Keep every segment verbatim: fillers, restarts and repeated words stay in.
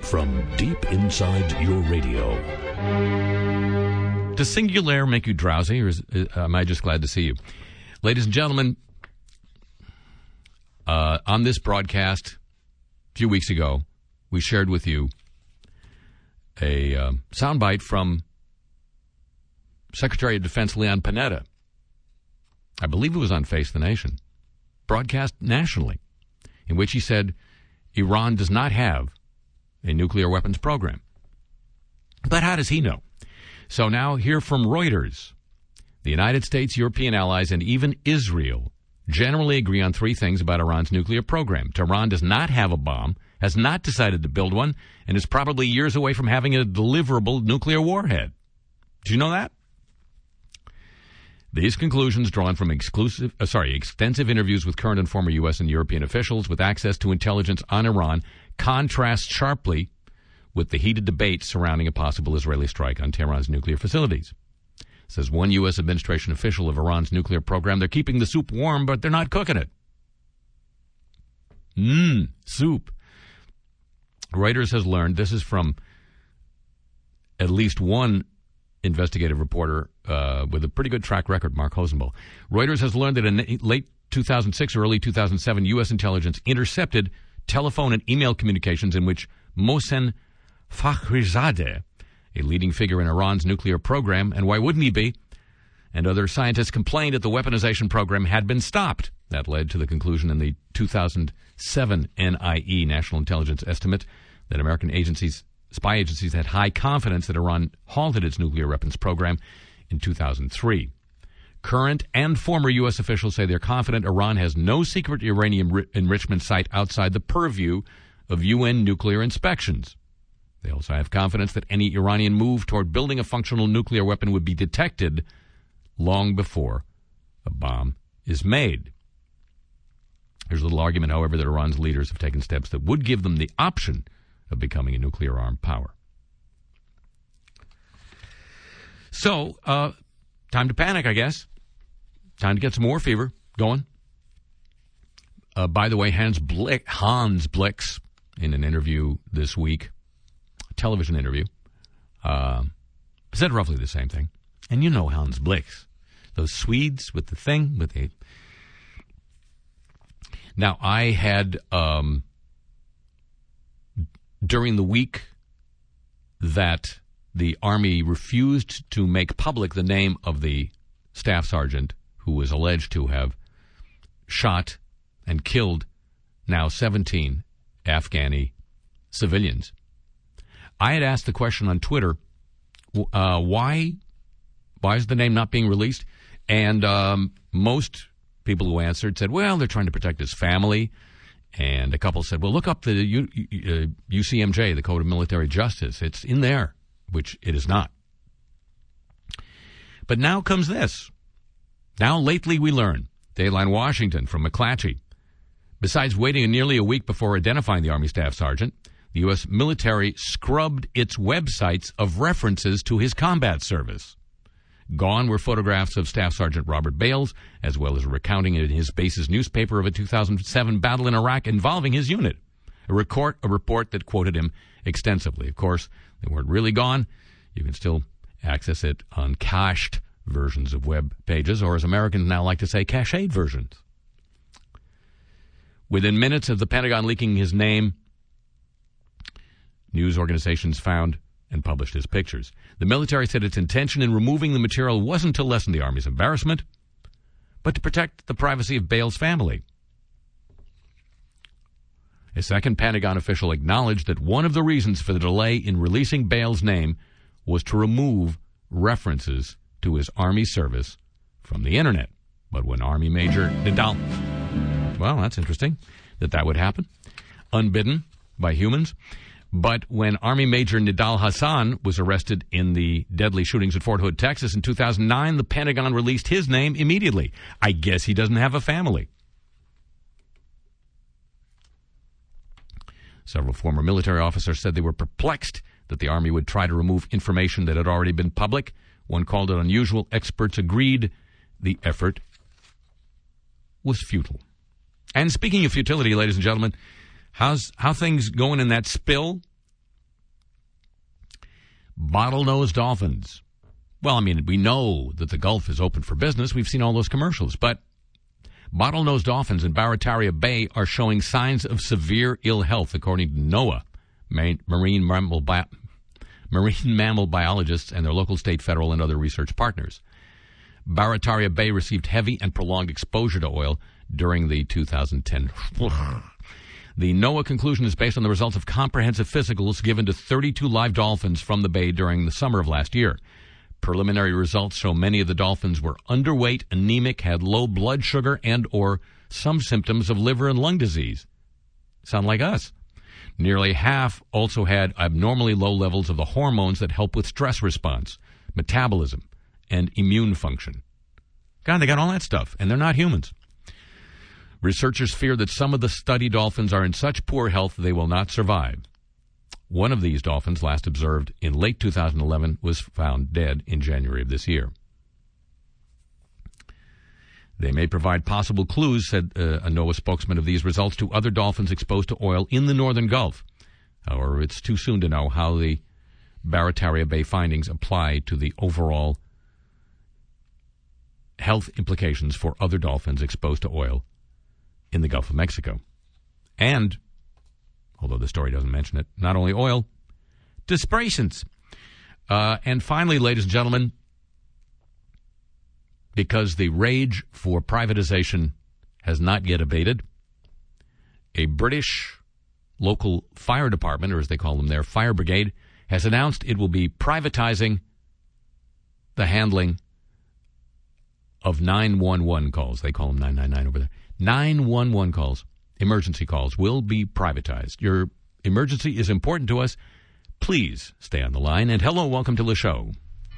from deep inside your radio. Does Singular make you drowsy, or is, uh, am I just glad to see you? Ladies and gentlemen, uh, on this broadcast a few weeks ago, we shared with you a uh, soundbite from Secretary of Defense Leon Panetta. I believe it was on Face the Nation, broadcast nationally, in which he said Iran does not have a nuclear weapons program. But how does he know? So now hear from Reuters. The United States, European allies, and even Israel generally agree on three things about Iran's nuclear program. Tehran does not have a bomb, has not decided to build one, and is probably years away from having a deliverable nuclear warhead. Did you know that? These conclusions, drawn from exclusive, uh, sorry, extensive interviews with current and former U S and European officials with access to intelligence on Iran, contrast sharply with the heated debate surrounding a possible Israeli strike on Tehran's nuclear facilities. Says one U S administration official of Iran's nuclear program, they're keeping the soup warm, but they're not cooking it. Mmm, soup. Reuters has learned, this is from at least one investigative reporter uh, with a pretty good track record, Mark Hosenball. Reuters has learned that in late two thousand six or early two thousand seven, U S intelligence intercepted telephone and email communications in which Mohsen Fakhrizadeh, a leading figure in Iran's nuclear program, and why wouldn't he be, and other scientists complained that the weaponization program had been stopped. That led to the conclusion in the two thousand seven N I E, National Intelligence Estimate, that American agencies, spy agencies had high confidence that Iran halted its nuclear weapons program in two thousand three. Current and former U S officials say they're confident Iran has no secret uranium ri- enrichment site outside the purview of U N nuclear inspections. They also have confidence that any Iranian move toward building a functional nuclear weapon would be detected long before a bomb is made. There's a little argument, however, that Iran's leaders have taken steps that would give them the option of becoming a nuclear-armed power. So, uh, time to panic, I guess. Time to get some war fever going. Uh, by the way, Hans, Blick, Hans Blix, in an interview this week, a television interview, uh, said roughly the same thing. And you know Hans Blix, those Swedes with the thing, with the... Now, I had, um, during the week that the Army refused to make public the name of the staff sergeant who was alleged to have shot and killed now seventeen Afghani civilians, I had asked the question on Twitter, uh, why, why is the name not being released? And um, most people who answered said, well, they're trying to protect his family. And a couple said, well, look up the U, uh, U C M J, the Code of Military Justice. It's in there, which it is not. But now comes this. Now, lately we learn, Dayline Washington from McClatchy, besides waiting nearly a week before identifying the Army Staff Sergeant, the U S military scrubbed its websites of references to his combat service. Gone were photographs of Staff Sergeant Robert Bales, as well as a recounting in his base's newspaper of a two thousand seven battle in Iraq involving his unit, a, record, a report that quoted him extensively. Of course, they weren't really gone. You can still access it on cached versions of web pages, or as Americans now like to say, cached versions. Within minutes of the Pentagon leaking his name, news organizations found and published his pictures. The military said its intention in removing the material wasn't to lessen the Army's embarrassment, but to protect the privacy of Bales' family. A second Pentagon official acknowledged that one of the reasons for the delay in releasing Bales' name was to remove references to his Army service from the Internet. But when Army Major Nidal... Well, that's interesting that that would happen, unbidden by humans. But when Army Major Nidal Hassan was arrested in the deadly shootings at Fort Hood, Texas in two thousand nine, the Pentagon released his name immediately. I guess he doesn't have a family. Several former military officers said they were perplexed that the Army would try to remove information that had already been public. One called it unusual. Experts agreed the effort was futile. And speaking of futility, ladies and gentlemen, how's how things going in that spill bottlenose dolphins. Well, I mean, we know that the Gulf is open for business. We've seen all those commercials. But bottlenose dolphins in Barataria Bay are showing signs of severe ill health, according to NOAA, marine mammal, bi- marine mammal biologists and their local, state, federal, and other research partners. Barataria Bay received heavy and prolonged exposure to oil during the two thousand ten. The NOAA conclusion is based on the results of comprehensive physicals given to thirty-two live dolphins from the bay during the summer of last year. Preliminary results show many of the dolphins were underweight, anemic, had low blood sugar, and or some symptoms of liver and lung disease. Sound like us. Nearly half also had abnormally low levels of the hormones that help with stress response, metabolism, and immune function. God, they got all that stuff, and they're not humans. Researchers fear that some of the study dolphins are in such poor health they will not survive. One of these dolphins, last observed in late two thousand eleven, was found dead in January of this year. They may provide possible clues, said uh, a NOAA spokesman, of these results to other dolphins exposed to oil in the northern Gulf. However, it's too soon to know how the Barataria Bay findings apply to the overall health implications for other dolphins exposed to oil in the Gulf of Mexico. And, although the story doesn't mention it, not only oil, dispersants. Uh, and finally, ladies and gentlemen, because the rage for privatization has not yet abated, a British local fire department, or as they call them there, fire brigade, has announced it will be privatizing the handling of nine one one calls. They call them nine nine nine over there. nine one one calls, emergency calls, will be privatized. Your emergency is important to us. Please stay on the line. And hello, welcome to the show.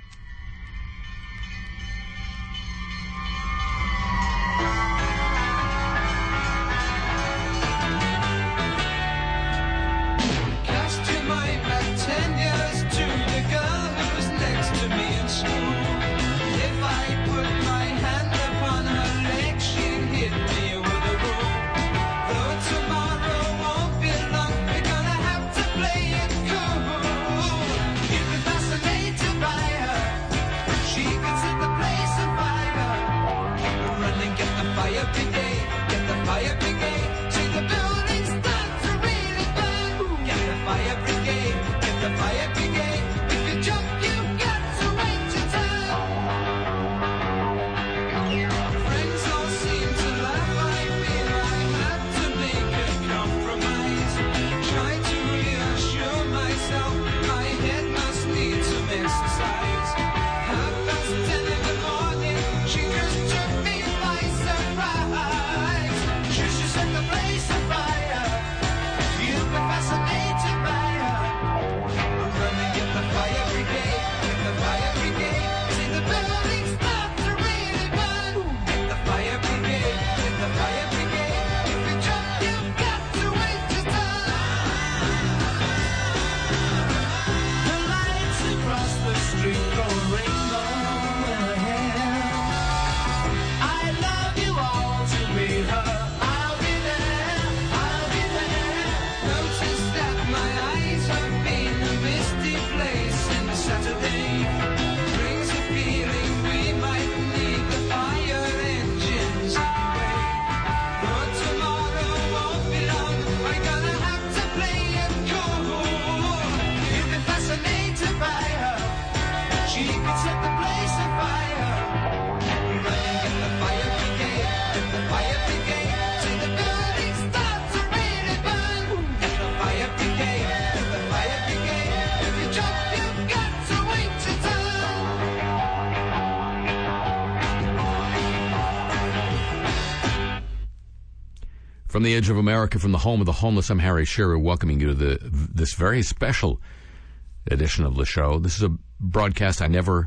From the edge of America, from the home of the homeless, I'm Harry Shearer, welcoming you to the this very special edition of the show. This is a broadcast I never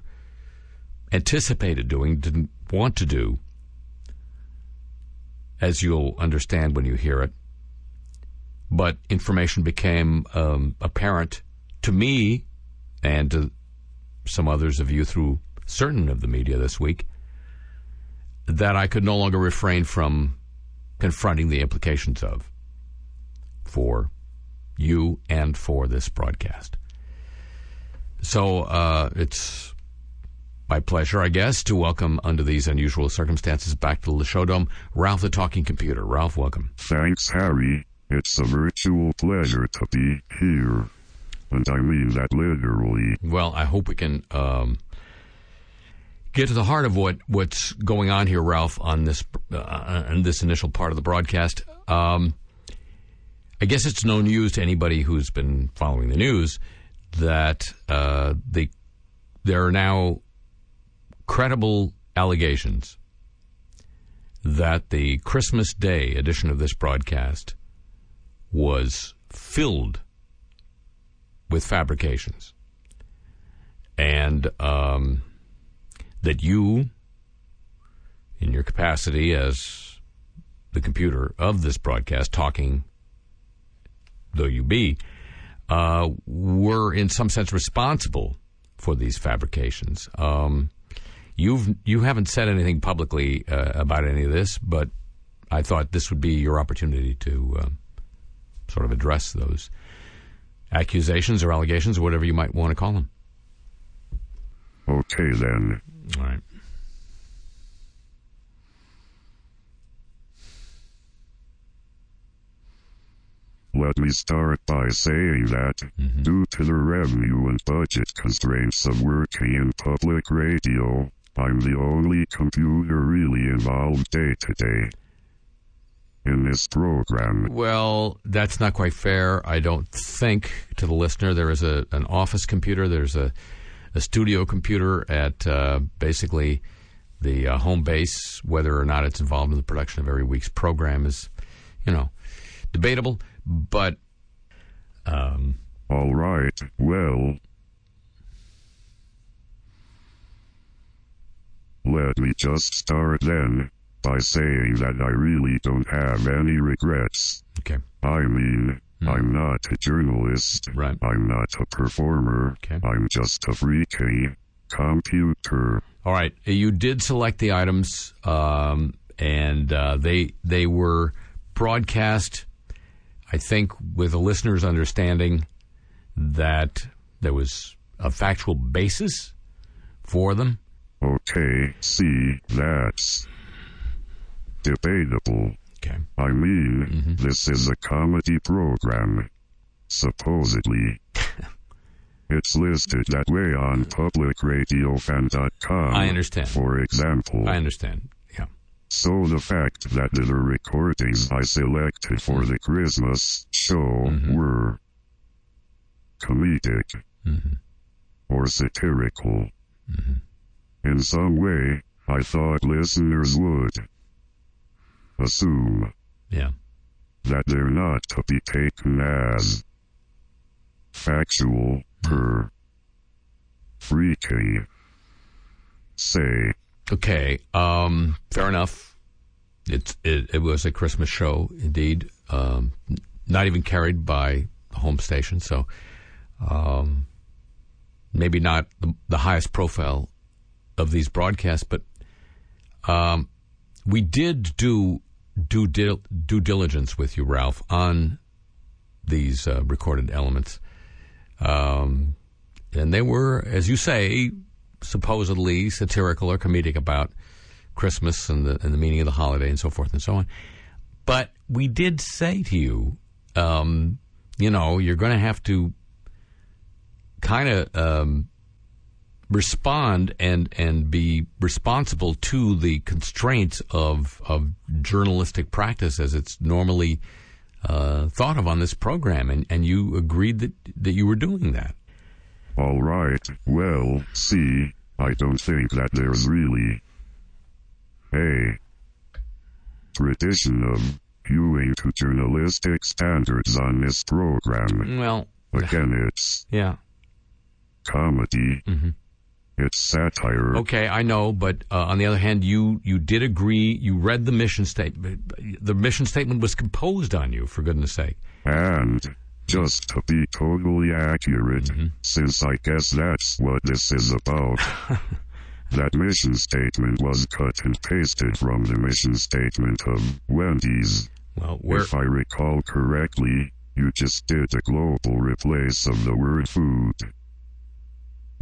anticipated doing, didn't want to do, as you'll understand when you hear it. But information became um, apparent to me and to some others of you through certain of the media this week that I could no longer refrain from confronting the implications of for you and for this broadcast. So uh, it's my pleasure, I guess, to welcome, under these unusual circumstances, back to the Show Dome, Ralph the Talking Computer. Ralph, welcome. Thanks, Harry. It's a virtual pleasure to be here. And I mean that literally. Well, I hope we can um, get to the heart of what, what's going on here, Ralph, on this uh, on this initial part of the broadcast. Um, I guess it's no news to anybody who's been following the news that uh, the there are now credible allegations that the Christmas Day edition of this broadcast was filled with fabrications, and um, that you, in your capacity as the computer of this broadcast, talking though you be, uh, were in some sense responsible for these fabrications. Um, you've you haven't said anything publicly uh, about any of this, but I thought this would be your opportunity to uh, sort of address those accusations or allegations, or whatever you might want to call them. Okay, then. All right. Let me start by saying that, mm-hmm. due to the revenue and budget constraints of working in public radio, I'm the only computer really involved day to day in this program. Well, that's not quite fair, I don't think, to the listener. There is a an office computer, there's a, a studio computer at uh, basically the uh, home base. Whether or not it's involved in the production of every week's program is, you know, debatable, but... Um, All right, well... Let me just start then by saying that I really don't have any regrets. Okay. I mean, mm. I'm not a journalist. Right. I'm not a performer. Okay. I'm just a freaking computer. All right. You did select the items, um, and uh, they they were broadcast, I think, with the listener's understanding that there was a factual basis for them. Okay, see, that's debatable. Okay. I mean, mm-hmm. this is a comedy program, supposedly. It's listed that way on public radio fan dot com. I understand. For example. I understand, yeah. So the fact that the recordings I selected for the Christmas show mm-hmm. were comedic mm-hmm. or satirical, mm-hmm. in some way, I thought listeners would assume yeah. that they're not to be taken as factual per freaky say. Okay, um, fair enough. It's, it, it was a Christmas show, indeed. Um, not even carried by the home station, so um, maybe not the, the highest profile of these broadcasts, but um, we did do due, dil- due diligence with you, Ralph, on these uh, recorded elements. Um, and they were, as you say, supposedly satirical or comedic about Christmas and the, and the meaning of the holiday and so forth and so on. But we did say to you, um, you know, you're going to have to kind of um, respond and and be responsible to the constraints of of journalistic practice as it's normally uh, thought of on this program, and, and you agreed that that you were doing that. All right. Well, see, I don't think that there's really a tradition of hewing to journalistic standards on this program. Well, again, it's yeah, comedy. Mm-hmm. It's satire. Okay, I know, but uh, on the other hand, you, you did agree, you read the mission statement. The mission statement was composed on you, for goodness sake. And just to be totally accurate, mm-hmm. since I guess that's what this is about, that mission statement was cut and pasted from the mission statement of Wendy's. Well, we're... If I recall correctly, you just did a global replace of the word food.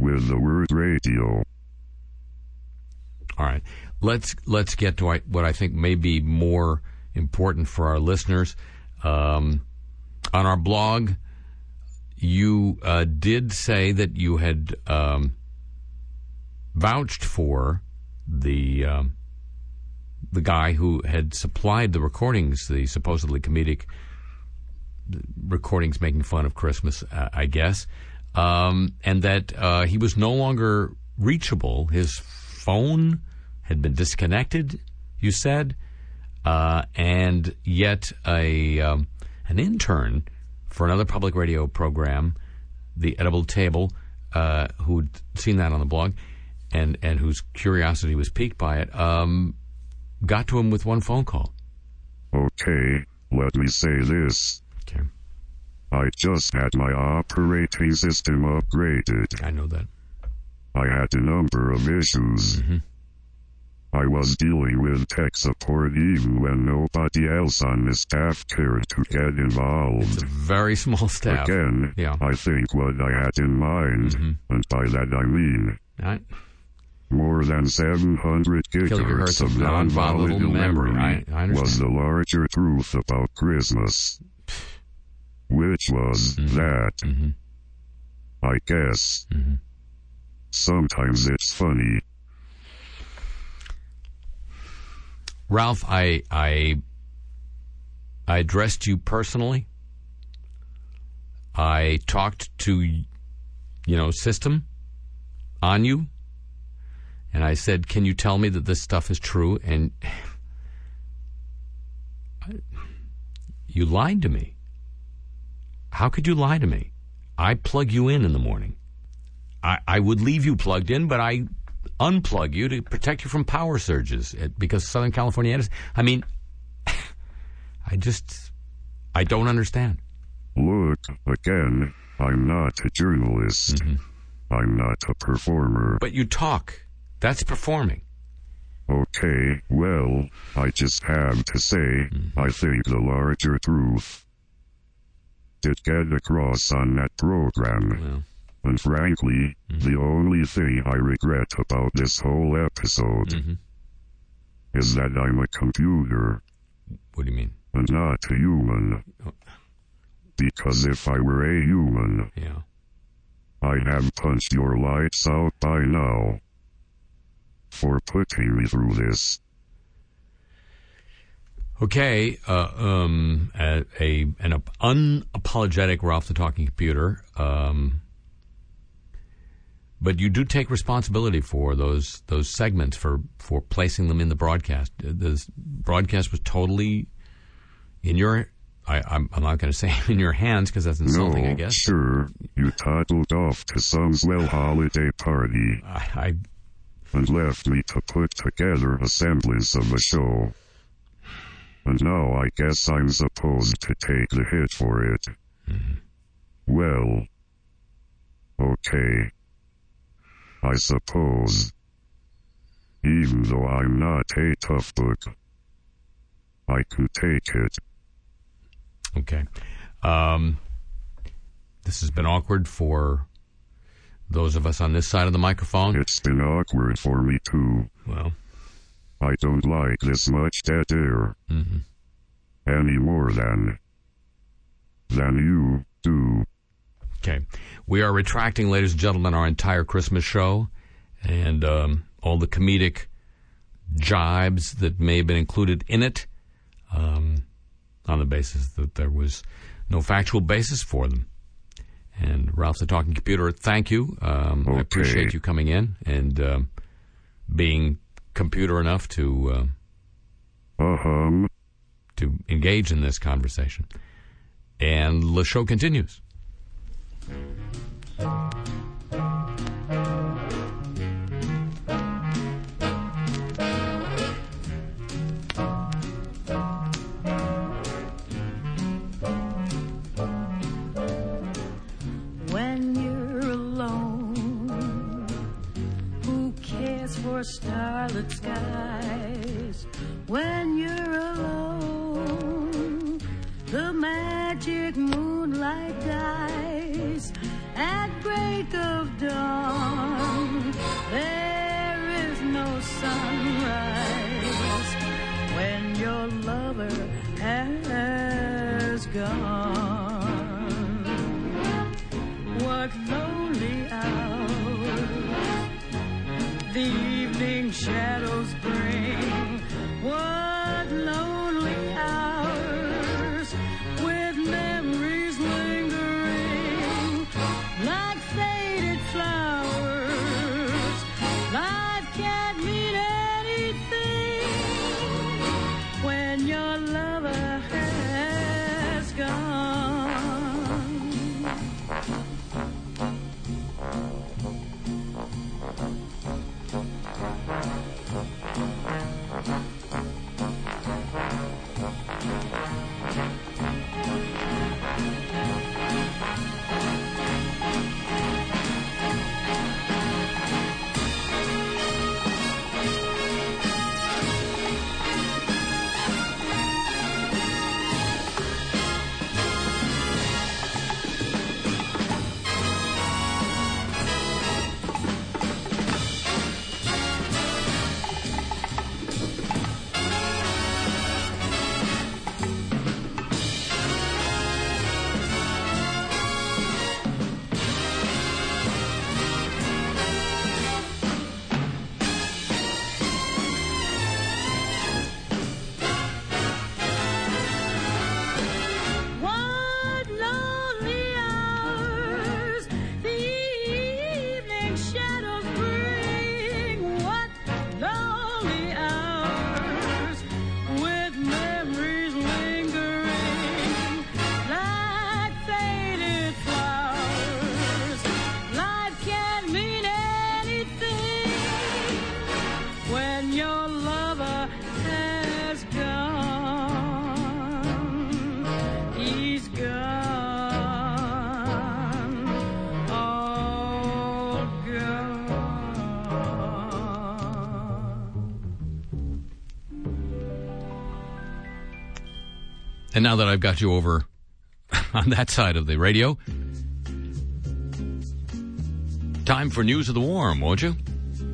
with the word radio. All right. Let's let's get to what I think may be more important for our listeners. Um, on our blog, you uh, did say that you had um, vouched for the um, the guy who had supplied the recordings, the supposedly comedic recordings making fun of Christmas, uh, I guess, um, and that uh, he was no longer reachable. His phone had been disconnected, you said, uh, and yet a um, an intern for another public radio program, The Edible Table, uh, who'd seen that on the blog, and, and whose curiosity was piqued by it, um, got to him with one phone call. Okay, let me say this. Okay. I just had my operating system upgraded. I know that. I had a number of issues. Mm-hmm. I was dealing with tech support even when nobody else on the staff cared to get involved. It's a very small staff. Again, yeah. I think what I had in mind, mm-hmm. and by that I mean right. more than seven hundred gigahertz of non-volatile memory, memory I, I was the larger truth about Christmas. Which was mm-hmm. that, mm-hmm. I guess, mm-hmm. sometimes it's funny. Ralph, I, I, I addressed you personally. I talked to, you know, system on you. And I said, can you tell me that this stuff is true? And I, you lied to me. How could you lie to me? I plug you in in the morning. I, I would leave you plugged in, but I unplug you to protect you from power surges at, because Southern California editors. I mean, I just, I don't understand. Look, again, I'm not a journalist. Mm-hmm. I'm not a performer. But you talk. That's performing. Okay, well, I just have to say, mm-hmm. I think the larger truth did get across on that program. Well. And frankly, mm-hmm. the only thing I regret about this whole episode mm-hmm. is that I'm a computer. What do you mean? And not a human. Oh. Because if I were a human, yeah. I'd have punched your lights out by now for putting me through this. Okay, uh, um, a, a an unapologetic Ralph the Talking Computer, um, but you do take responsibility for those those segments for, for placing them in the broadcast. The broadcast was totally in your. I, I'm, I'm not going to say in your hands because that's insulting. No, I guess. Sure, you toddled off to some swell holiday party I, I and left me to put together a semblance of a show. And now I guess I'm supposed to take the hit for it. Mm-hmm. Well, okay. I suppose. Even though I'm not a tough book, I could take it. Okay. Um, this has been awkward for those of us on this side of the microphone. It's been awkward for me too. Well. I don't like this much dead air. Mm-hmm. Any more than, than you do. Okay. We are retracting, ladies and gentlemen, our entire Christmas show and um, all the comedic jibes that may have been included in it um, on the basis that there was no factual basis for them. And Ralph the Talking Computer, thank you. Um, okay. I appreciate you coming in and um, being computer enough to uh, uh-huh. to engage in this conversation. And the show continues. When you're alone, who cares for starlit skies? When you're alone, the magic moonlight dies at break of dawn. gone. What lonely hours the evening shadows bring. What lonely hours with memories lingering like faded flowers. Life can't mean anything when your lover has gone. And now that I've got you over on that side of the radio, time for News of the Warm, won't you?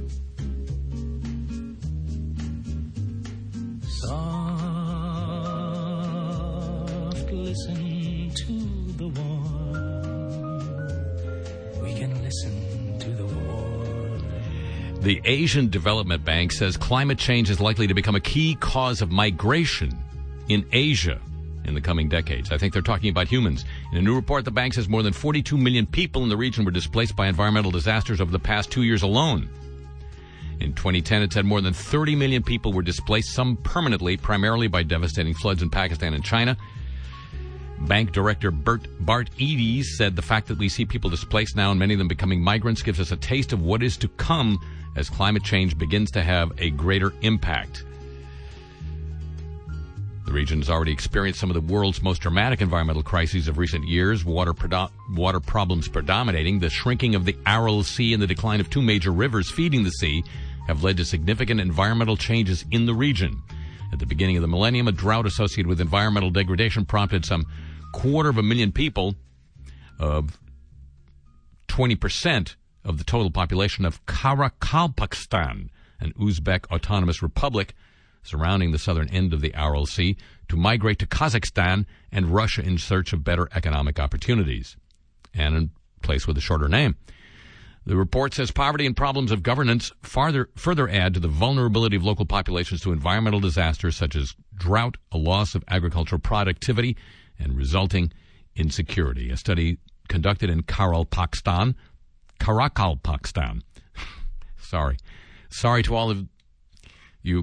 Soft, listen to the warm. We can listen to the warm. The Asian Development Bank says climate change is likely to become a key cause of migration in Asia in the coming decades. I think they're talking about humans. In a new report, the bank says more than forty-two million people in the region were displaced by environmental disasters over the past two years alone. In twenty ten, it said more than thirty million people were displaced, some permanently, primarily by devastating floods in Pakistan and China. Bank Director Bert, Bart Eades said the fact that we see people displaced now and many of them becoming migrants gives us a taste of what is to come as climate change begins to have a greater impact. The region has already experienced some of the world's most dramatic environmental crises of recent years, water, predo- water problems predominating. The shrinking of the Aral Sea and the decline of two major rivers feeding the sea have led to significant environmental changes in the region. At the beginning of the millennium, a drought associated with environmental degradation prompted some quarter of a million people, of twenty percent of the total population of Karakalpakstan, an Uzbek autonomous republic surrounding the southern end of the Aral Sea, to migrate to Kazakhstan and Russia in search of better economic opportunities, and a place with a shorter name. The report says poverty and problems of governance farther, further add to the vulnerability of local populations to environmental disasters such as drought, a loss of agricultural productivity, and resulting insecurity. A study conducted in Karakalpakstan, Karakalpakstan, sorry, sorry to all of you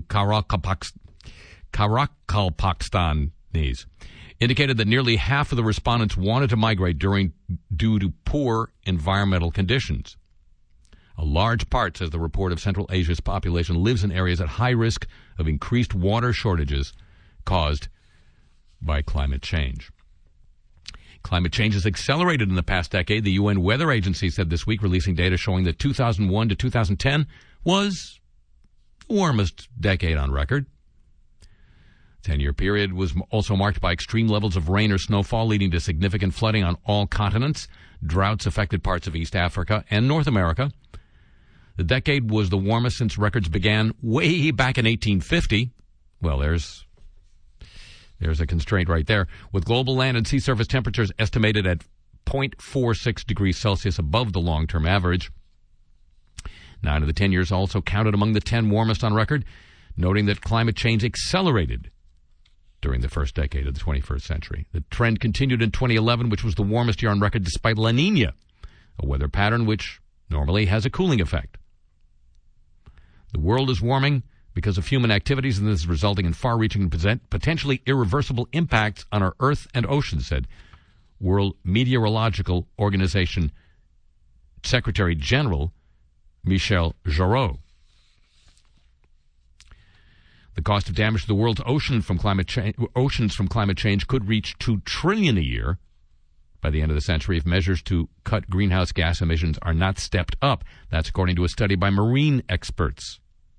Karakalpakstan-ese, indicated that nearly half of the respondents wanted to migrate during due to poor environmental conditions. A large part, says the report, of Central Asia's population lives in areas at high risk of increased water shortages caused by climate change. Climate change has accelerated in the past decade. The U N Weather Agency said this week, releasing data showing that two thousand one to two thousand ten was the warmest decade on record. The ten-year period was also marked by extreme levels of rain or snowfall, leading to significant flooding on all continents. Droughts affected parts of East Africa and North America. The decade was the warmest since records began way back in eighteen fifty. Well, there's There's a constraint right there. With global land and sea surface temperatures estimated at zero point four six degrees Celsius above the long-term average. Nine of the ten years also counted among the ten warmest on record, noting that climate change accelerated during the first decade of the twenty-first century. The trend continued in twenty eleven, which was the warmest year on record despite La Nina, a weather pattern which normally has a cooling effect. The world is warming because of human activities, and this is resulting in far-reaching and potentially irreversible impacts on our Earth and oceans, said World Meteorological Organization Secretary General Michel Jarreau. The cost of damage to the world's ocean from climate cha- oceans from climate change could reach two trillion dollars a year by the end of the century if measures to cut greenhouse gas emissions are not stepped up. That's according to a study by marine experts.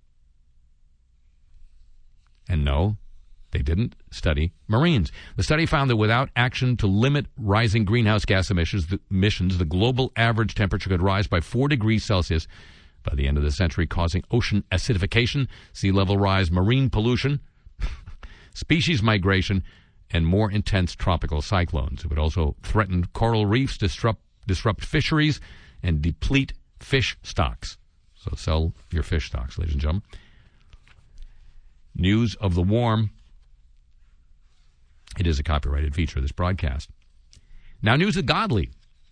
And no, they didn't study Marines. The study found that without action to limit rising greenhouse gas emissions, the, emissions, the global average temperature could rise by four degrees Celsius by the end of the century, causing ocean acidification, sea level rise, marine pollution, species migration, and more intense tropical cyclones. It would also threaten coral reefs, disrupt, disrupt fisheries, and deplete fish stocks. So sell your fish stocks, ladies and gentlemen. News of the warm. It is a copyrighted feature of this broadcast. Now, news of godly.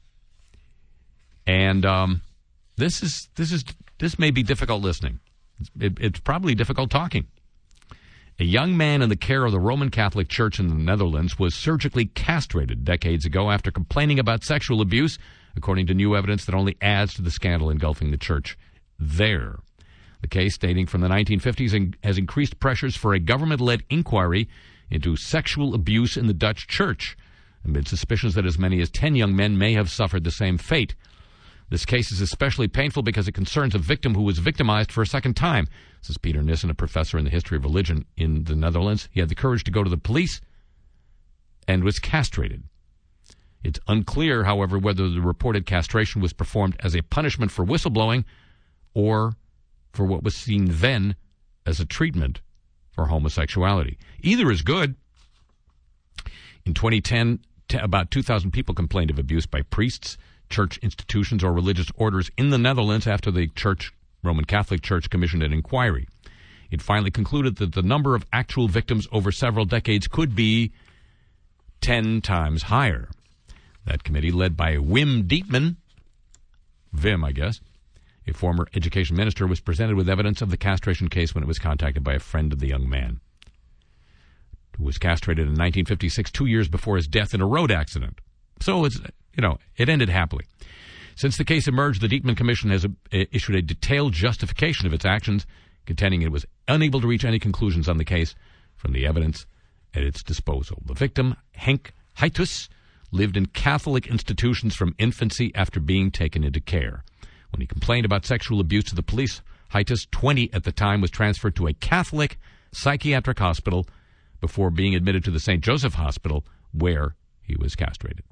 And um, this is this is this may be difficult listening. It, it's probably difficult talking. A young man in the care of the Roman Catholic Church in the Netherlands was surgically castrated decades ago after complaining about sexual abuse, according to new evidence that only adds to the scandal engulfing the church there. The case, dating from the nineteen fifties, has increased pressures for a government-led inquiry into sexual abuse in the Dutch church, amid suspicions that as many as ten young men may have suffered the same fate. This case is especially painful because it concerns a victim who was victimized for a second time, says Peter Nissen, a professor in the history of religion in the Netherlands. He had the courage to go to the police and was castrated. It's unclear, however, whether the reported castration was performed as a punishment for whistleblowing or for what was seen then as a treatment for homosexuality. Either is good. In twenty ten, t- about two thousand people complained of abuse by priests, church institutions, or religious orders in the Netherlands after the Church, Roman Catholic Church commissioned an inquiry. It finally concluded that the number of actual victims over several decades could be ten times higher. That committee, led by Wim Dietman, Vim, I guess, a former education minister, was presented with evidence of the castration case when it was contacted by a friend of the young man, who was castrated in nineteen fifty-six, two years before his death in a road accident. So it's, you know, it ended happily. Since the case emerged, the Dietman Commission has a, issued a detailed justification of its actions, contending it was unable to reach any conclusions on the case from the evidence at its disposal. The victim, Henk Heitus, lived in Catholic institutions from infancy after being taken into care. When he complained about sexual abuse to the police, Heitus, twenty at the time, was transferred to a Catholic psychiatric hospital before being admitted to the Saint Joseph Hospital, where he was castrated.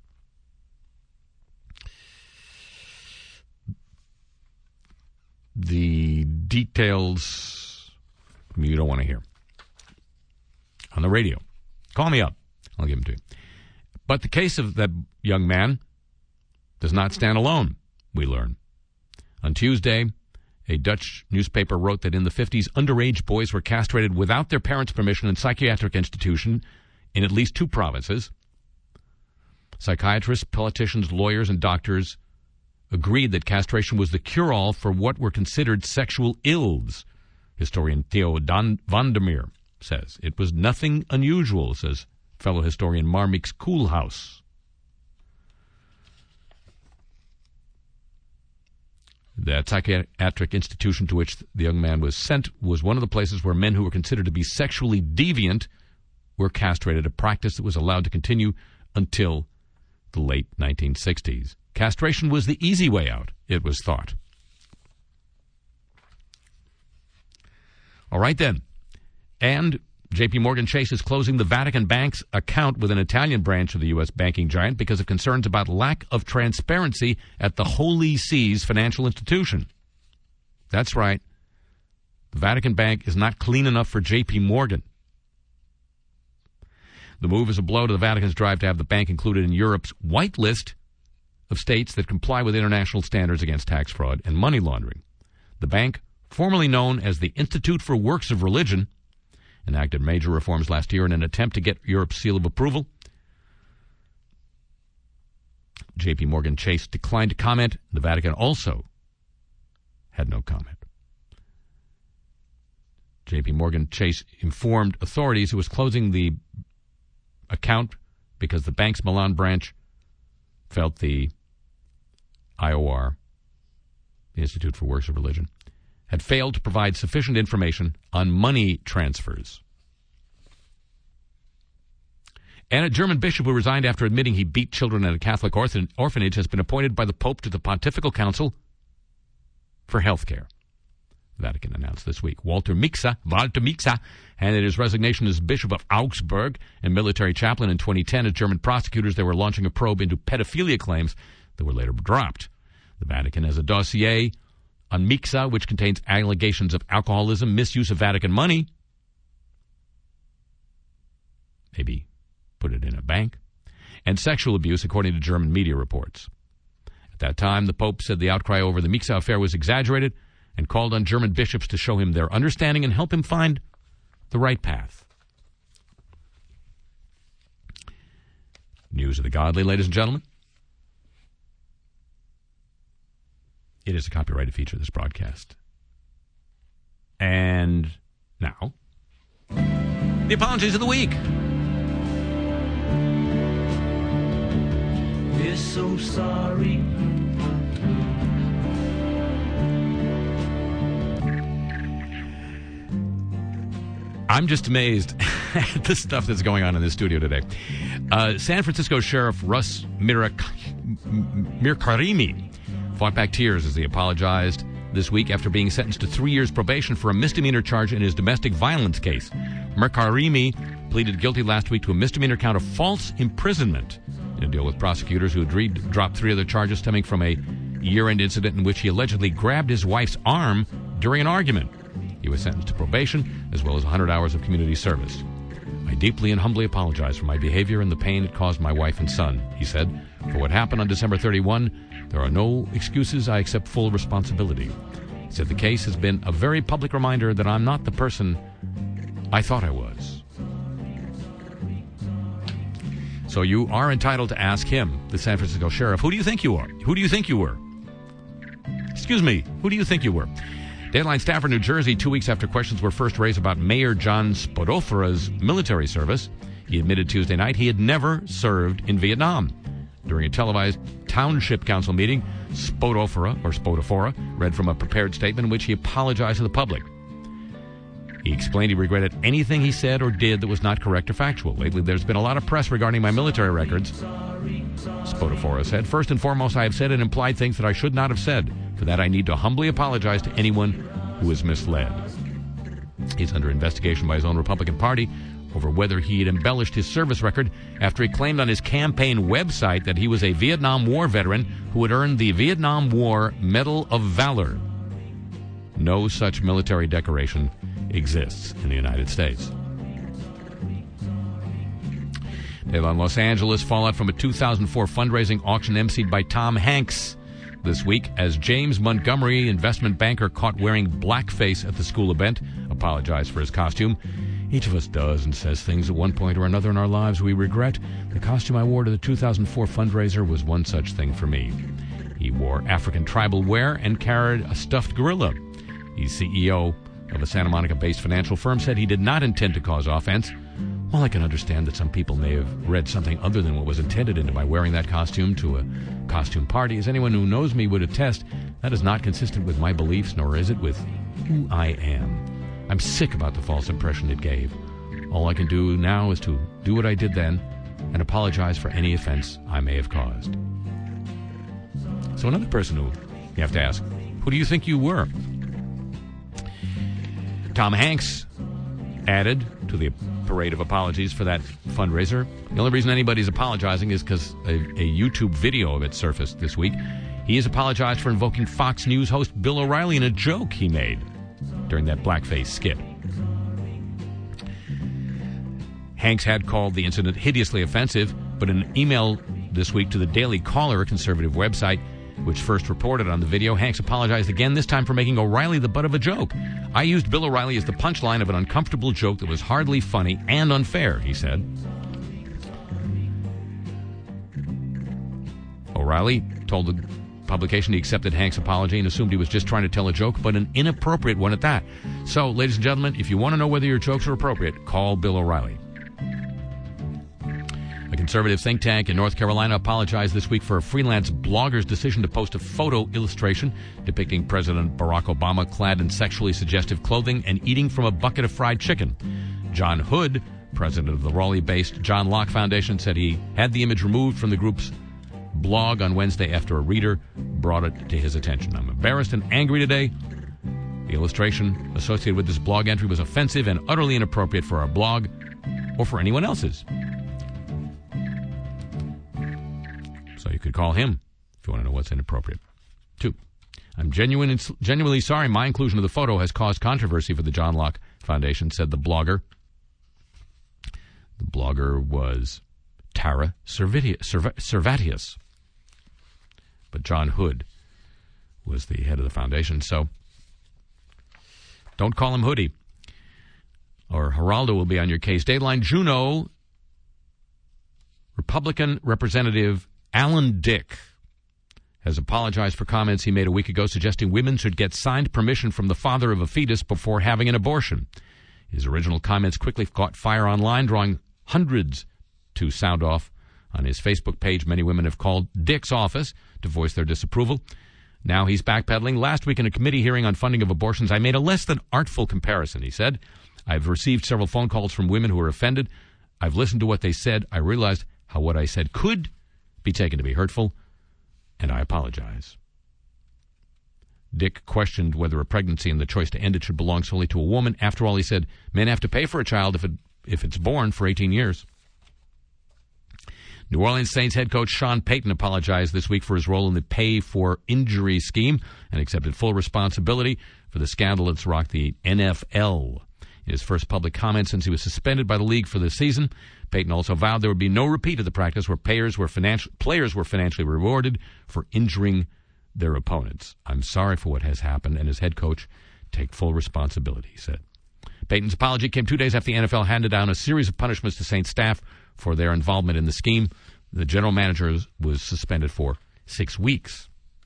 The details you don't want to hear on the radio. Call me up. I'll give them to you. But the case of that young man does not stand alone, we learn. On Tuesday, a Dutch newspaper wrote that in the fifties, underage boys were castrated without their parents' permission in psychiatric institutions in at least two provinces. Psychiatrists, politicians, lawyers, and doctors agreed that castration was the cure-all for what were considered sexual ills. Historian Theo Dan Vandermeer says. It was nothing unusual, says fellow historian Marmix Koolhaas. That psychiatric institution to which the young man was sent was one of the places where men who were considered to be sexually deviant were castrated, a practice that was allowed to continue until the late nineteen sixties. Castration was the easy way out, it was thought. All right, then. And J P Morgan Chase is closing the Vatican Bank's account with an Italian branch of the U S banking giant because of concerns about lack of transparency at the Holy See's financial institution. That's right. The Vatican Bank is not clean enough for J P Morgan. The move is a blow to the Vatican's drive to have the bank included in Europe's white list of states that comply with international standards against tax fraud and money laundering. The bank, formerly known as the Institute for Works of Religion, enacted major reforms last year in an attempt to get Europe's seal of approval. J P. Morgan Chase declined to comment. The Vatican also had no comment. J P. Morgan Chase informed authorities it was closing the account because the bank's Milan branch felt the I O R, the Institute for Works of Religion, had failed to provide sufficient information on money transfers. And a German bishop who resigned after admitting he beat children at a Catholic orphan- orphanage has been appointed by the Pope to the Pontifical Council for Health Care. The Vatican announced this week. Walter Mixa, Walter Mixa handed his resignation as Bishop of Augsburg and military chaplain in twenty ten as German prosecutors they were launching a probe into pedophilia claims that were later dropped. The Vatican has a dossier on Mixa, which contains allegations of alcoholism, misuse of Vatican money, maybe put it in a bank, and sexual abuse, according to German media reports. At that time, the Pope said the outcry over the Mixa affair was exaggerated and called on German bishops to show him their understanding and help him find the right path. News of the godly, ladies and gentlemen. It is a copyrighted feature of this broadcast. And now, the apologies of the week. We're so sorry. I'm just amazed at the stuff that's going on in this studio today. Uh, San Francisco Sheriff Russ Mirak- Mirkarimi fought back tears as he apologized this week after being sentenced to three years probation for a misdemeanor charge in his domestic violence case. Mirkarimi pleaded guilty last week to a misdemeanor count of false imprisonment in a deal with prosecutors who agreed to drop three other charges stemming from a year-end incident in which he allegedly grabbed his wife's arm during an argument. He was sentenced to probation as well as one hundred hours of community service. I deeply and humbly apologize for my behavior and the pain it caused my wife and son, he said. For what happened on December thirty-first, there are no excuses. I accept full responsibility. He said the case has been a very public reminder that I'm not the person I thought I was. So you are entitled to ask him, the San Francisco sheriff, who do you think you are? Who do you think you were? Excuse me, who do you think you were? Dateline Stafford, New Jersey, two weeks after questions were first raised about Mayor John Spodofora's military service, he admitted Tuesday night he had never served in Vietnam. During a televised township council meeting, Spodofora, or Spodofora, read from a prepared statement in which he apologized to the public. He explained he regretted anything he said or did that was not correct or factual. Lately, there's been a lot of press regarding my military records, Spodofora said. First and foremost, I have said and implied things that I should not have said. For that, I need to humbly apologize to anyone who is misled. He's under investigation by his own Republican Party over whether he had embellished his service record after he claimed on his campaign website that he was a Vietnam War veteran who had earned the Vietnam War Medal of Valor. No such military decoration exists in the United States. In Los Angeles, fallout from a two thousand four fundraising auction emceed by Tom Hanks this week as James Montgomery, investment banker caught wearing blackface at the school event, apologized for his costume. Each of us does and says things at one point or another in our lives we regret. The costume I wore to the two thousand four fundraiser was one such thing for me. He wore African tribal wear and carried a stuffed gorilla. He's C E O of a Santa Monica-based financial firm, said he did not intend to cause offense. While I can understand that some people may have read something other than what was intended into my wearing that costume to a costume party, as anyone who knows me would attest, that is not consistent with my beliefs, nor is it with who I am. I'm sick about the false impression it gave. All I can do now is to do what I did then and apologize for any offense I may have caused. So another person who you have to ask, who do you think you were? Tom Hanks added to the parade of apologies for that fundraiser. The only reason anybody's apologizing is because a, a YouTube video of it surfaced this week. He has apologized for invoking Fox News host Bill O'Reilly in a joke he made during that blackface skit. Hanks had called the incident hideously offensive, but in an email this week to the Daily Caller, a conservative website, which first reported on the video, Hanks apologized again, this time for making O'Reilly the butt of a joke. I used Bill O'Reilly as the punchline of an uncomfortable joke that was hardly funny and unfair, he said. O'Reilly told the publication he accepted Hanks' apology and assumed he was just trying to tell a joke, but an inappropriate one at that. So, ladies and gentlemen, if you want to know whether your jokes are appropriate, call Bill O'Reilly. A conservative think tank in North Carolina apologized this week for a freelance blogger's decision to post a photo illustration depicting President Barack Obama clad in sexually suggestive clothing and eating from a bucket of fried chicken. John Hood, president of the Raleigh-based John Locke Foundation, said he had the image removed from the group's blog on Wednesday after a reader brought it to his attention. I'm embarrassed and angry today. The illustration associated with this blog entry was offensive and utterly inappropriate for our blog or for anyone else's. So you could call him if you want to know what's inappropriate. Two, I'm genuine, genuinely sorry my inclusion of the photo has caused controversy for the John Locke Foundation, said the blogger. The blogger was Tara Servatius. But John Hood was the head of the foundation, so don't call him Hoodie, or Geraldo will be on your case. Dateline Juneau, Republican Representative Alan Dick has apologized for comments he made a week ago suggesting women should get signed permission from the father of a fetus before having an abortion. His original comments quickly caught fire online, drawing hundreds to sound off on his Facebook page. Many women have called Dick's office to voice their disapproval. Now he's backpedaling. Last week in a committee hearing on funding of abortions, I made a less than artful comparison, he said. I've received several phone calls from women who were offended. I've listened to what they said. I realized how what I said could be taken to be hurtful, and I apologize. Dick questioned whether a pregnancy and the choice to end it should belong solely to a woman. After all, he said, men have to pay for a child if it if it's born for eighteen years. New Orleans Saints head coach Sean Payton apologized this week for his role in the pay-for-injury scheme and accepted full responsibility for the scandal that's rocked the N F L. In his first public comment since he was suspended by the league for the season, Payton also vowed there would be no repeat of the practice where players were, financial, players were financially rewarded for injuring their opponents. I'm sorry for what has happened, and as head coach, take full responsibility, he said. Payton's apology came two days after the N F L handed down a series of punishments to Saints staff for their involvement in the scheme. The general manager was suspended for six weeks.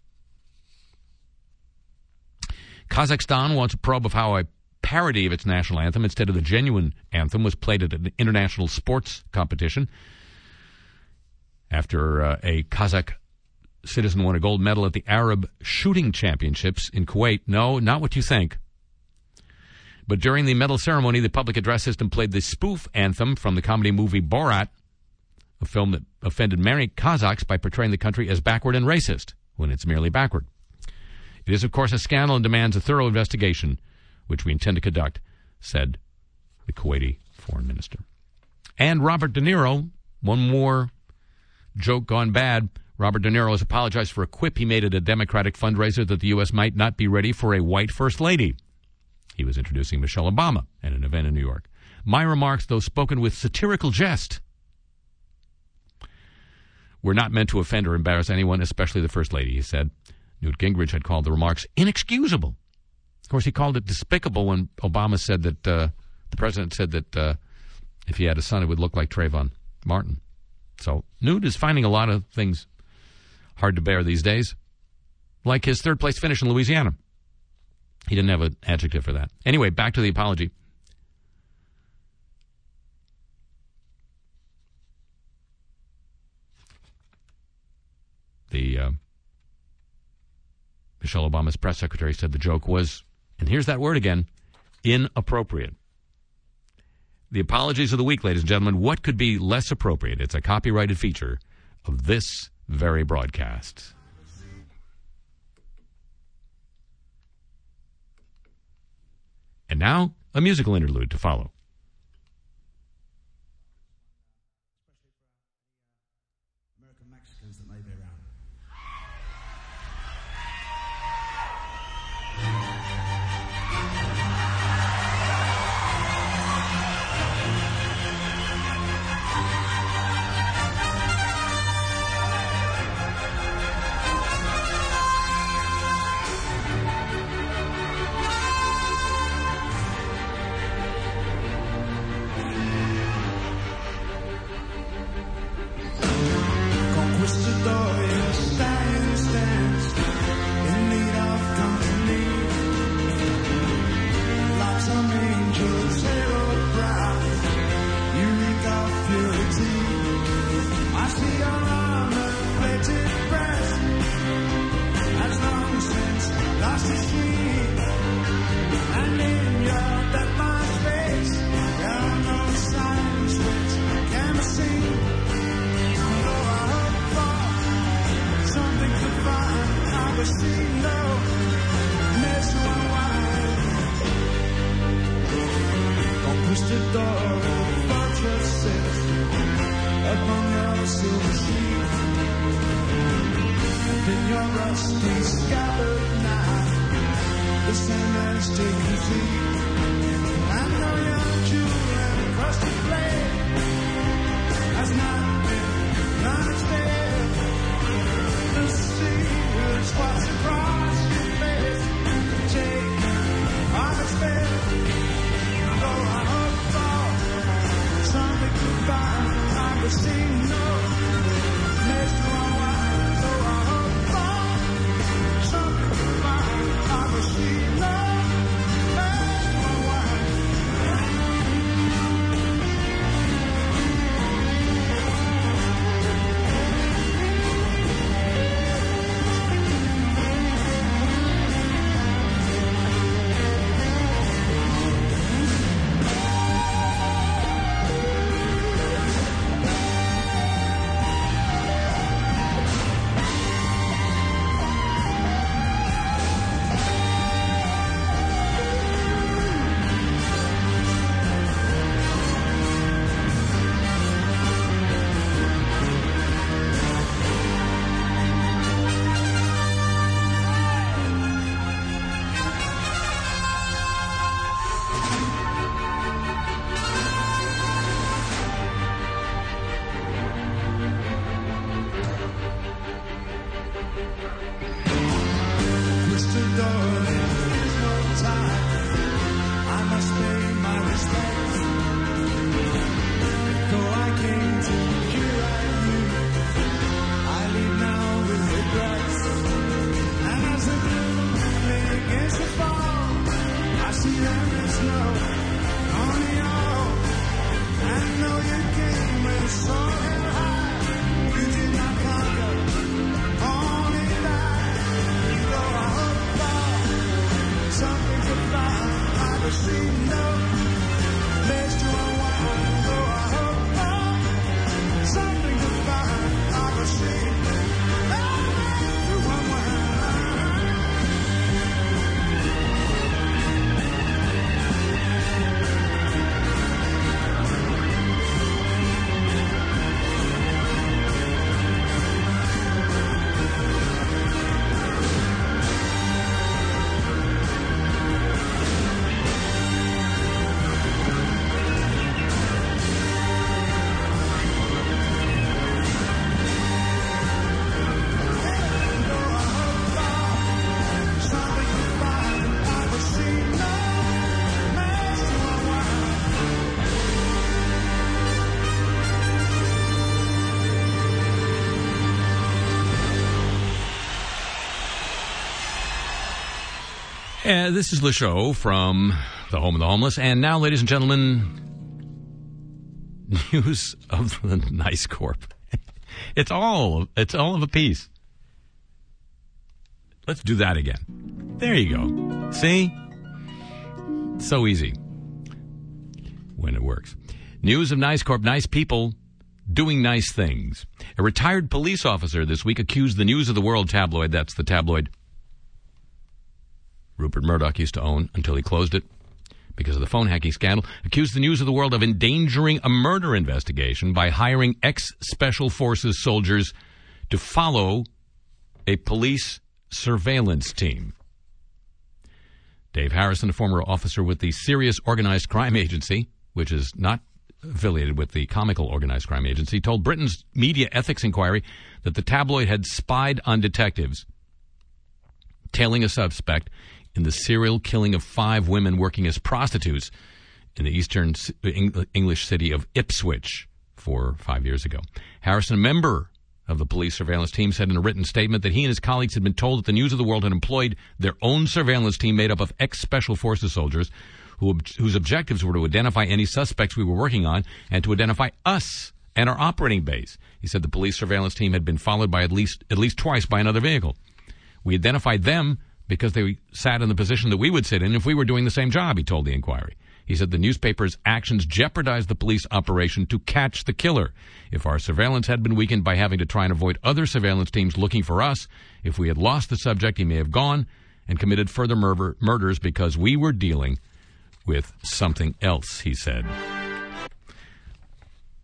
Kazakhstan wants a probe of how a parody of its national anthem instead of the genuine anthem was played at an international sports competition after uh, a Kazakh citizen won a gold medal at the Arab Shooting Championships in Kuwait. No, not what you think. But during the medal ceremony, the public address system played the spoof anthem from the comedy movie Borat, a film that offended many Kazakhs by portraying the country as backward and racist, when it's merely backward. It is, of course, a scandal and demands a thorough investigation, which we intend to conduct, said the Kuwaiti foreign minister. And Robert De Niro, one more joke gone bad. Robert De Niro has apologized for a quip he made at a Democratic fundraiser that the U S might not be ready for a white first lady. He was introducing Michelle Obama at an event in New York. My remarks, though spoken with satirical jest, were not meant to offend or embarrass anyone, especially the First Lady, he said. Newt Gingrich had called the remarks inexcusable. Of course, he called it despicable when Obama said that, uh, the president said that uh, if he had a son, it would look like Trayvon Martin. So Newt is finding a lot of things hard to bear these days, like his third-place finish in Louisiana. He didn't have an adjective for that. Anyway, back to the apology. The uh, Michelle Obama's press secretary said the joke was, and here's that word again, inappropriate. The apologies of the week, ladies and gentlemen. What could be less appropriate? It's a copyrighted feature of this very broadcast. And now, a musical interlude to follow. American Mexicans that may be around. of rusty scabbard now. The sand has taken fleet. I know your jewel and crusty blade has not been none instead. The sea will swash across your face, take on its bed. Though I hope for something to find, I will see no next to unwind. Though I hope for something to find, I will see no next to unwind. Mister Darling, there's no time. I must pay my respects. Though I came to here I knew, I leave now with regrets. And as the blue lay against the fall, I see them in snow on the all. And though you came with sword and high, you did not conquer, only die. Though I hope for something to find, I will see no place to unwind. Though I hope for something to find, I will see no place to unwind. Uh, this is the show from the home of the homeless. And now, ladies and gentlemen, news of the Nice Corp. It's all, it's all of a piece. Let's do that again. There you go. See? So easy when it works. News of Nice Corp. Nice people doing nice things. A retired police officer this week accused the News of the World tabloid, that's the tabloid Rupert Murdoch used to own until he closed it because of the phone hacking scandal, accused the News of the World of endangering a murder investigation by hiring ex-Special Forces soldiers to follow a police surveillance team. Dave Harrison, a former officer with the Serious Organized Crime Agency, which is not affiliated with the Comical Organized Crime Agency, told Britain's Media Ethics Inquiry that the tabloid had spied on detectives, tailing a suspect in the serial killing of five women working as prostitutes in the eastern English city of Ipswich four or five years ago. Harrison, a member of the police surveillance team, said in a written statement that he and his colleagues had been told that the News of the World had employed their own surveillance team made up of ex-Special Forces soldiers who, whose objectives were to identify any suspects we were working on and to identify us and our operating base. He said the police surveillance team had been followed by at least at least twice by another vehicle. We identified them because they sat in the position that we would sit in if we were doing the same job, he told the Inquiry. He said the newspaper's actions jeopardized the police operation to catch the killer. If our surveillance had been weakened by having to try and avoid other surveillance teams looking for us, if we had lost the subject, he may have gone and committed further murder- murders because we were dealing with something else, he said.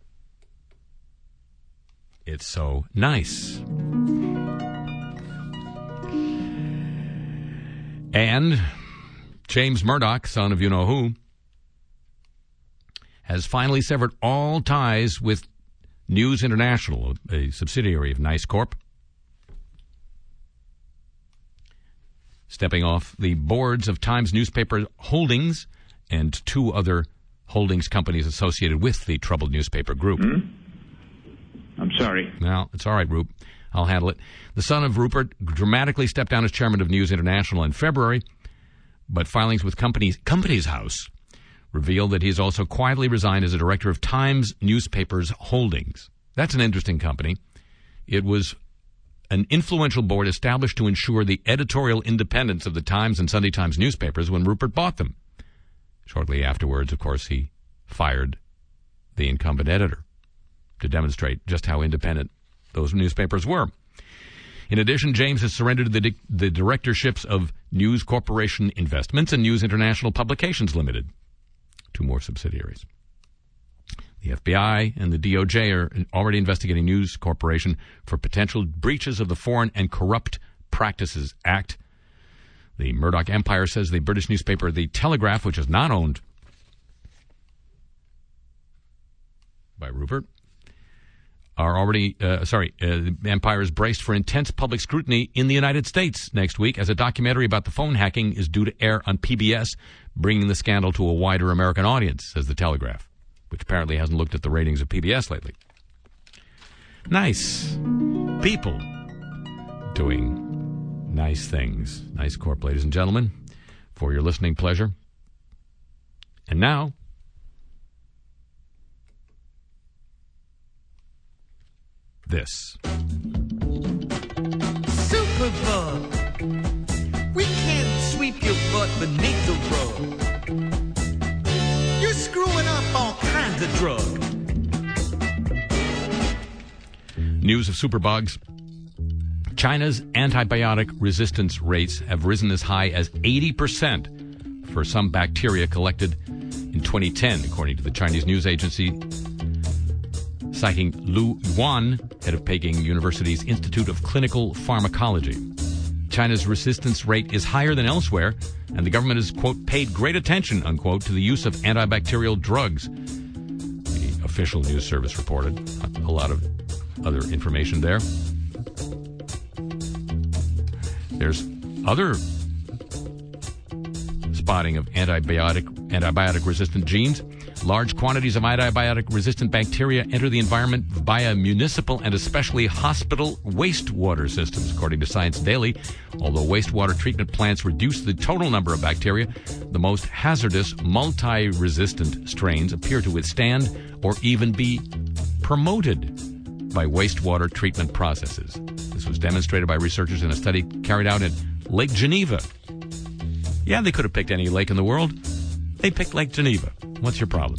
It's so nice. And James Murdoch, son of you-know-who, has finally severed all ties with News International, a subsidiary of Nice Corp, stepping off the boards of Times newspaper holdings and two other holdings companies associated with the troubled newspaper group. Hmm? I'm sorry. No, it's all right, Rube. I'll handle it. The son of Rupert dramatically stepped down as chairman of News International in February, but filings with companies, Companies House revealed that he's also quietly resigned as a director of Times Newspapers Holdings. That's an interesting company. It was an influential board established to ensure the editorial independence of the Times and Sunday Times newspapers when Rupert bought them. Shortly afterwards, of course, he fired the incumbent editor to demonstrate just how independent those newspapers were. In addition, James has surrendered the, di- the directorships of News Corporation Investments and News International Publications Limited, two more subsidiaries. The F B I and the D O J are already investigating News Corporation for potential breaches of the Foreign and Corrupt Practices Act. The Murdoch Empire says the British newspaper The Telegraph, which is not owned by Rupert, are already, uh, sorry, uh, the Empire is braced for intense public scrutiny in the United States next week as a documentary about the phone hacking is due to air on P B S, bringing the scandal to a wider American audience, says The Telegraph, which apparently hasn't looked at the ratings of P B S lately. Nice people doing nice things. Nice Corp, ladies and gentlemen, for your listening pleasure. And now, this. Superbug. We can't sweep your butt beneath the rug. You're screwing up all kinds of drug. News of superbugs. China's antibiotic resistance rates have risen as high as eighty percent for some bacteria collected in twenty ten, according to the Chinese news agency, citing Lu Yuan, head of Peking University's Institute of Clinical Pharmacology. China's resistance rate is higher than elsewhere, and the government has, quote, paid great attention, unquote, to the use of antibacterial drugs, the official news service reported. A lot of other information there. There's other spotting of antibiotic antibiotic resistant genes. Large quantities of antibiotic-resistant bacteria enter the environment via municipal and especially hospital wastewater systems, according to Science Daily. Although wastewater treatment plants reduce the total number of bacteria, the most hazardous multi-resistant strains appear to withstand or even be promoted by wastewater treatment processes. This was demonstrated by researchers in a study carried out at Lake Geneva. Yeah, they could have picked any lake in the world. They picked Lake Geneva. What's your problem?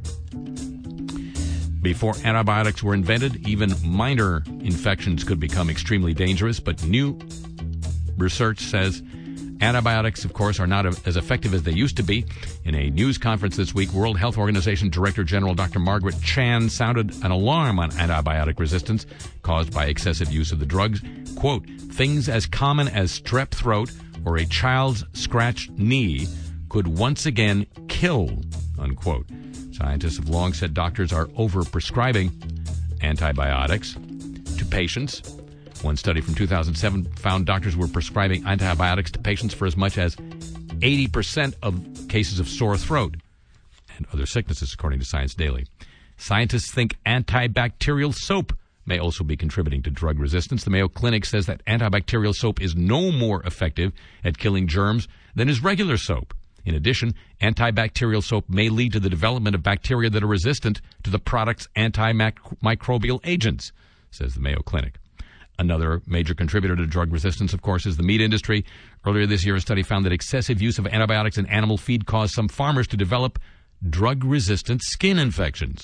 Before antibiotics were invented, even minor infections could become extremely dangerous, but new research says antibiotics, of course, are not as effective as they used to be. In a news conference this week, World Health Organization Director General Doctor Margaret Chan sounded an alarm on antibiotic resistance caused by excessive use of the drugs. Quote, things as common as strep throat or a child's scratched knee could once again kill, unquote. Scientists have long said doctors are over-prescribing antibiotics to patients. One study from two thousand seven found doctors were prescribing antibiotics to patients for as much as eighty percent of cases of sore throat and other sicknesses, according to Science Daily. Scientists think antibacterial soap may also be contributing to drug resistance. The Mayo Clinic says that antibacterial soap is no more effective at killing germs than is regular soap. In addition, antibacterial soap may lead to the development of bacteria that are resistant to the product's antimicrobial agents, says the Mayo Clinic. Another major contributor to drug resistance, of course, is the meat industry. Earlier this year, a study found that excessive use of antibiotics in animal feed caused some farmers to develop drug-resistant skin infections.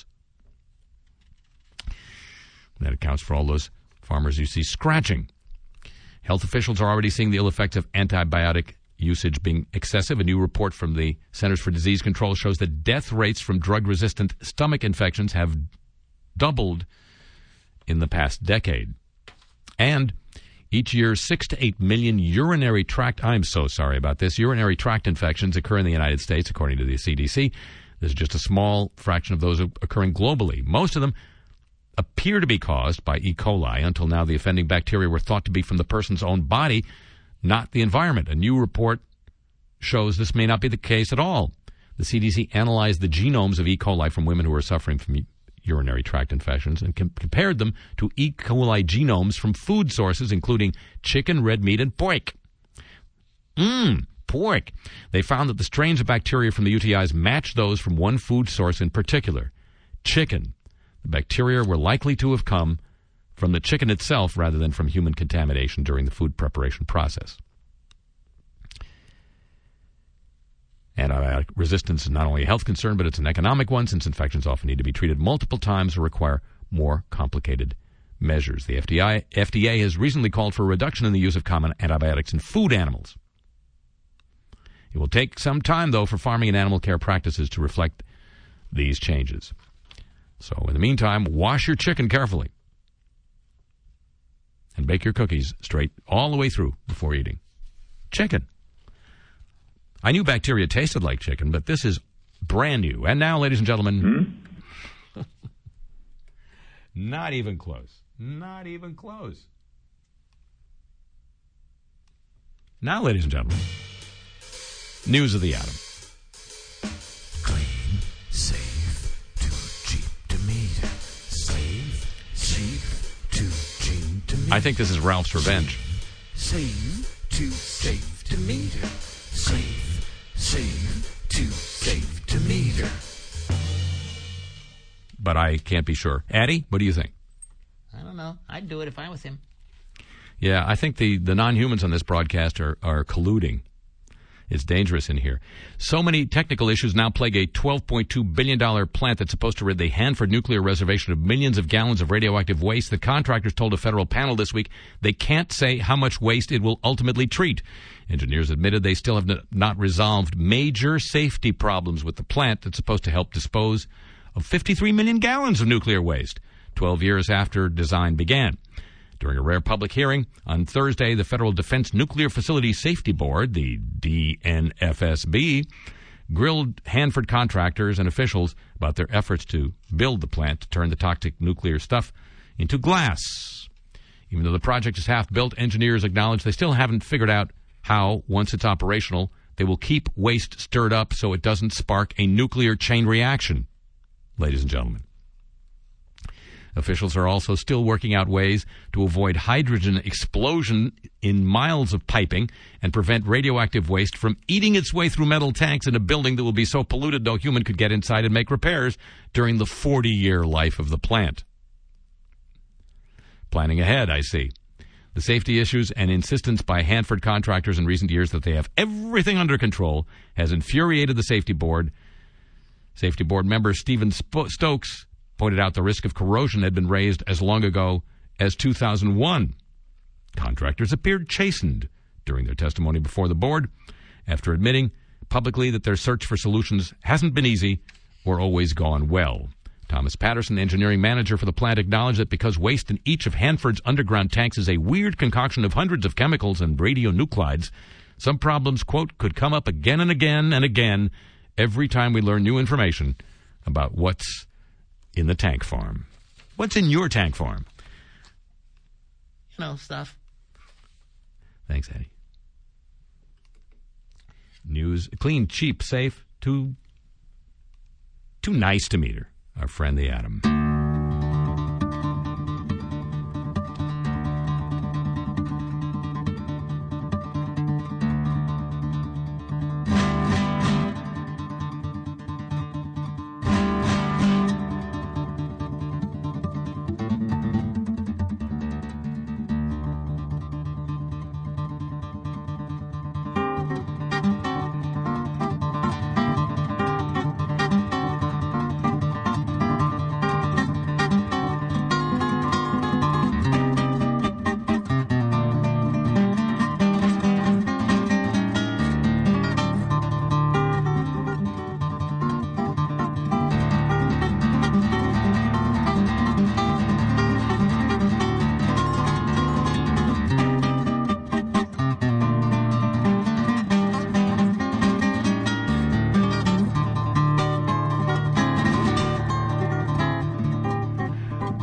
That accounts for all those farmers you see scratching. Health officials are already seeing the ill effects of antibiotic usage being excessive. A new report from the Centers for Disease Control shows that death rates from drug-resistant stomach infections have doubled in the past decade. And Each year, six to eight million urinary tract, I'm so sorry about this, urinary tract infections occur in the United States, according to the C D C. There's just a small fraction of those occurring globally. Most of them appear to be caused by E. coli. Until now, the offending bacteria were thought to be from the person's own body, not the environment. A new report shows this may not be the case at all. The C D C analyzed the genomes of E. coli from women who are suffering from urinary tract infections and com- compared them to E. coli genomes from food sources, including chicken, red meat, and pork. Mmm, pork. They found that the strains of bacteria from the U T Is matched those from one food source in particular, chicken. The bacteria were likely to have come from the chicken itself rather than from human contamination during the food preparation process. Antibiotic resistance is not only a health concern, but it's an economic one, since infections often need to be treated multiple times or require more complicated measures. The F D A, F D A has recently called for a reduction in the use of common antibiotics in food animals. It will take some time, though, for farming and animal care practices to reflect these changes. So, in the meantime, wash your chicken carefully and bake your cookies straight all the way through before eating. Chicken. I knew bacteria tasted like chicken, but this is brand new. And now, ladies and gentlemen, hmm? Not even close. Not even close. Now, ladies and gentlemen, news of the atom. Clean, safe, too cheap to meter. Safe, cheap, too cheap to meter. I think this is Ralph's Revenge. Safe, too safe to meter. Safe, safe, too safe to meter. But I can't be sure. Addie, what do you think? I don't know. I'd do it if I was him. Yeah, I think the, the non-humans on this broadcast are, are colluding. It's dangerous in here. So many technical issues now plague a twelve point two billion dollars plant that's supposed to rid the Hanford nuclear reservation of millions of gallons of radioactive waste. The contractors told a federal panel this week they can't say how much waste it will ultimately treat. Engineers admitted they still have not resolved major safety problems with the plant that's supposed to help dispose of fifty-three million gallons of nuclear waste, twelve years after design began. During a rare public hearing on Thursday, the Federal Defense Nuclear Facility Safety Board, the D N F S B, grilled Hanford contractors and officials about their efforts to build the plant to turn the toxic nuclear stuff into glass. Even though the project is half built, engineers acknowledge they still haven't figured out how, once it's operational, they will keep waste stirred up so it doesn't spark a nuclear chain reaction, ladies and gentlemen. Officials are also still working out ways to avoid hydrogen explosion in miles of piping and prevent radioactive waste from eating its way through metal tanks in a building that will be so polluted no human could get inside and make repairs during the forty-year life of the plant. Planning ahead, I see. The safety issues and insistence by Hanford contractors in recent years that they have everything under control has infuriated the safety board. Safety board member Stephen Sp- Stokes pointed out the risk of corrosion had been raised as long ago as two thousand one. Contractors appeared chastened during their testimony before the board after admitting publicly that their search for solutions hasn't been easy or always gone well. Thomas Patterson, engineering manager for the plant, acknowledged that because waste in each of Hanford's underground tanks is a weird concoction of hundreds of chemicals and radionuclides, some problems, quote, could come up again and again and again every time we learn new information about what's in the tank farm. What's in your tank farm? You know, stuff. Thanks, Eddie. News, clean, cheap, safe, too, too nice to meter. Our friend the Atom.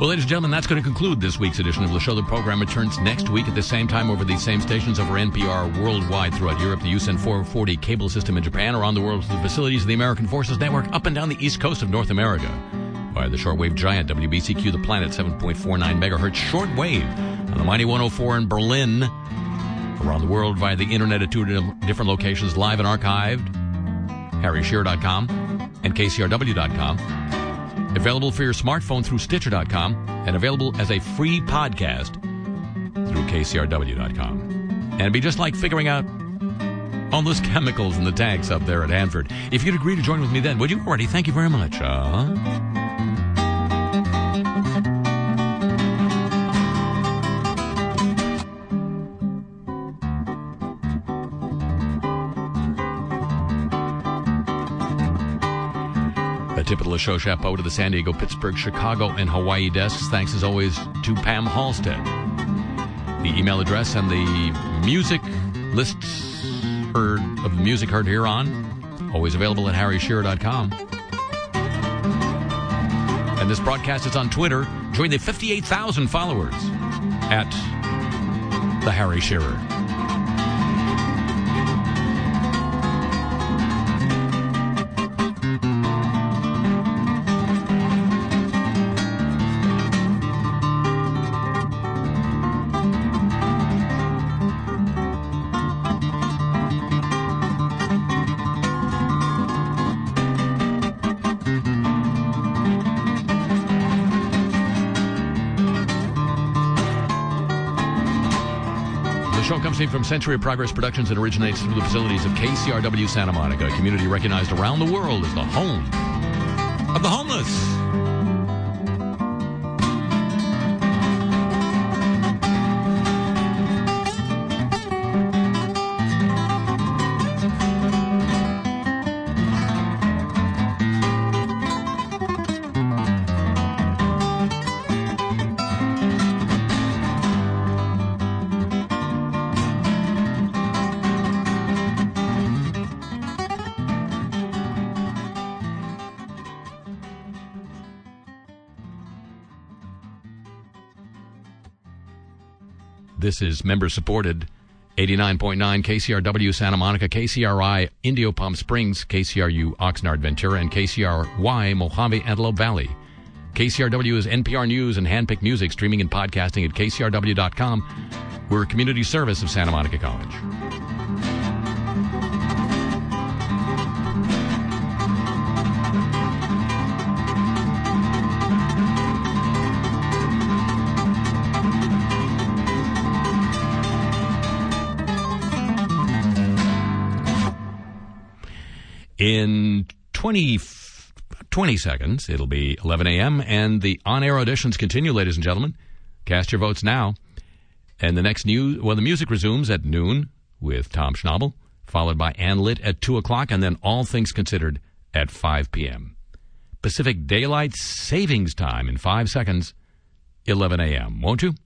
Well, ladies and gentlemen, that's going to conclude this week's edition of the show. The program returns next week at the same time over these same stations over N P R worldwide throughout Europe, the U S N four forty cable system in Japan, around the world through the facilities of the American Forces Network, up and down the east coast of North America, via the shortwave giant W B C Q, the planet, seven point four nine megahertz shortwave, on the mighty one oh four in Berlin, around the world via the internet at two different locations, live and archived, harry shearer dot com and K C R W dot com. Available for your smartphone through Stitcher dot com and available as a free podcast through K C R W dot com. And it'd be just like figuring out all those chemicals in the tanks up there at Hanford. If you'd agree to join with me then, would you already? Thank you very much. Uh-huh. Tip of the show, chapeau to the San Diego, Pittsburgh, Chicago, and Hawaii desks. Thanks as always to Pam Halstead. The email address and the music lists heard of the music heard here on, always available at harry shearer dot com. And this broadcast is on Twitter. Join the fifty-eight thousand followers at The Harry Shearer. From Century of Progress Productions and originates through the facilities of K C R W Santa Monica, a community recognized around the world as the home of the homeless. This is member-supported eighty-nine point nine K C R W Santa Monica, K C R I Indio Palm Springs, K C R U Oxnard Ventura, and K C R Y Mojave Antelope Valley. K C R W is N P R News and handpicked music, streaming and podcasting at K C R W dot com. We're a community service of Santa Monica College. In twenty, twenty seconds, it'll be eleven a.m., and the on-air auditions continue, ladies and gentlemen. Cast your votes now. And the next news, well, the music resumes at noon with Tom Schnabel, followed by Ann Litt at two o'clock, and then All Things Considered at five p.m. Pacific Daylight Savings Time in five seconds, eleven a.m. Won't you?